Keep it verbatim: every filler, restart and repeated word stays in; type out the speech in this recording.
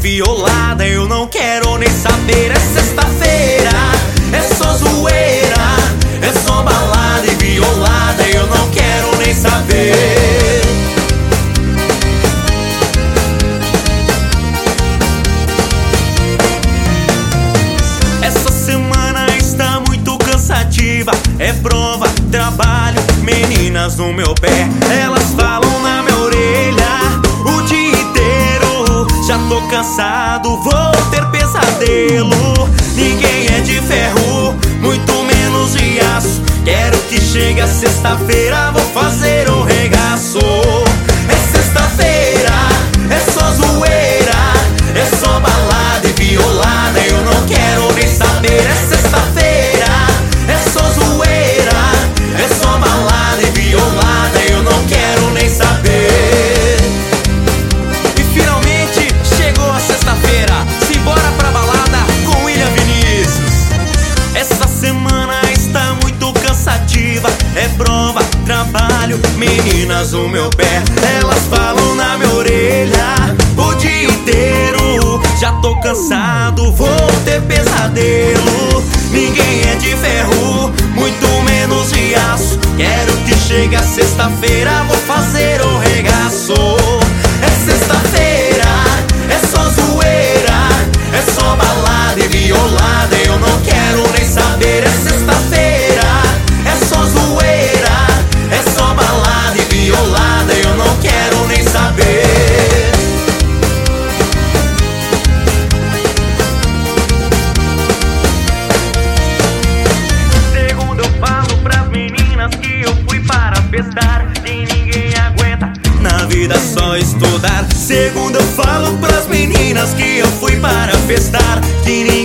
violada, eu não quero nem saber. É sexta-feira, é só zoeira, é só balada e violada, eu não quero nem saber. Essa semana está muito cansativa, é prova, trabalho, meninas no meu pé, elas falam na minha orelha o dia inteiro. Já tô cansado, vou ter pesadelo. Ninguém é de ferro, muito menos de aço. Quero que chegue a sexta-feira, vou fazer um regaço. É sexta-feira, é só zoeira, é só balada e violada, eu não quero nem saber. É sexta-feira, é só zoeira, é só balada e violada, eu não quero nem saber. E finalmente chegou a sexta-feira, simbora pra balada com William Vinícius. Essa semana está muito cansativa, é prova, trabalho, meninas no meu pé, elas falam na minha orelha o dia inteiro. Já tô cansado, vou ter pesadelo. Ninguém é de ferro, muito menos de aço. Quero que chegue a sexta-feira, vou fazer um regaço. É sexta-feira, é só zoeira, é só balada e violada, eu não quero nem saber. É sexta-feira, é só zoeira, é só balada e violada, eu não quero nem saber. Segundo eu falo pras meninas que eu fui para festar, que ninguém aguenta na vida só estudar. Segundo eu falo pras meninas que eu fui para festar, que ninguém